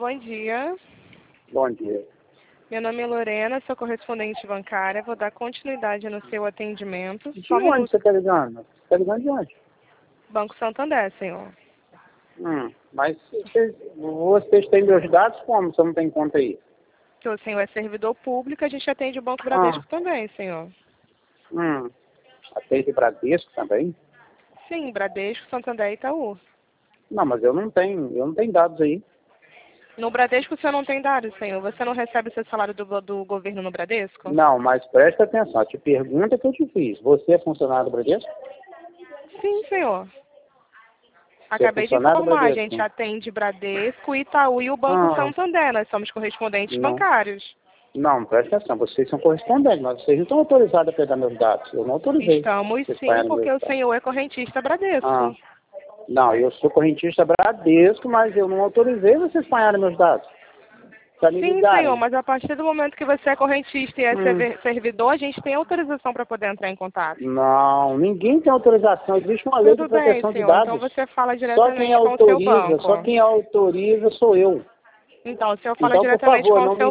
bom dia. Bom dia. Meu nome é Lorena, sou correspondente bancária. Vou dar continuidade no seu atendimento. De Só um onde minuto. você está ligando? Você está ligando de onde? Banco Santander, senhor. Mas vocês têm meus dados como? Você não tem conta aí? Que o senhor é servidor público, a gente atende o Banco Bradesco também, senhor. Atende Bradesco também? Sim, Bradesco, Santander e Itaú. Não, mas eu não tenho dados aí. No Bradesco o senhor não tem dados, senhor? Você não recebe o seu salário do governo no Bradesco? Não, mas presta atenção, a pergunta que eu te fiz. Você é funcionário do Bradesco? Sim, senhor. Você é Acabei de funcionário do informar, a Bradesco? gente atende Bradesco, Itaú e o Banco Santander. Nós somos correspondentes Não. bancários. Não, presta atenção, vocês são correspondentes, mas vocês não estão autorizados a pegar meus dados. Eu não autorizei. Estamos vocês sim, pagarem porque meus o dados. senhor é correntista Bradesco. Não, eu sou correntista Bradesco, mas eu não autorizei vocês pagarem meus dados. Pra me Sim, ligarem. senhor, mas a partir do momento que você é correntista e é servidor, a gente tem autorização para poder entrar em contato. Não, ninguém tem autorização. Existe uma lei de Tudo bem, proteção de senhor. dados. Então você fala Só quem diretamente com o seu autoriza, banco. só quem autoriza sou eu. Então, o senhor fala Então, por diretamente favor, com o não seu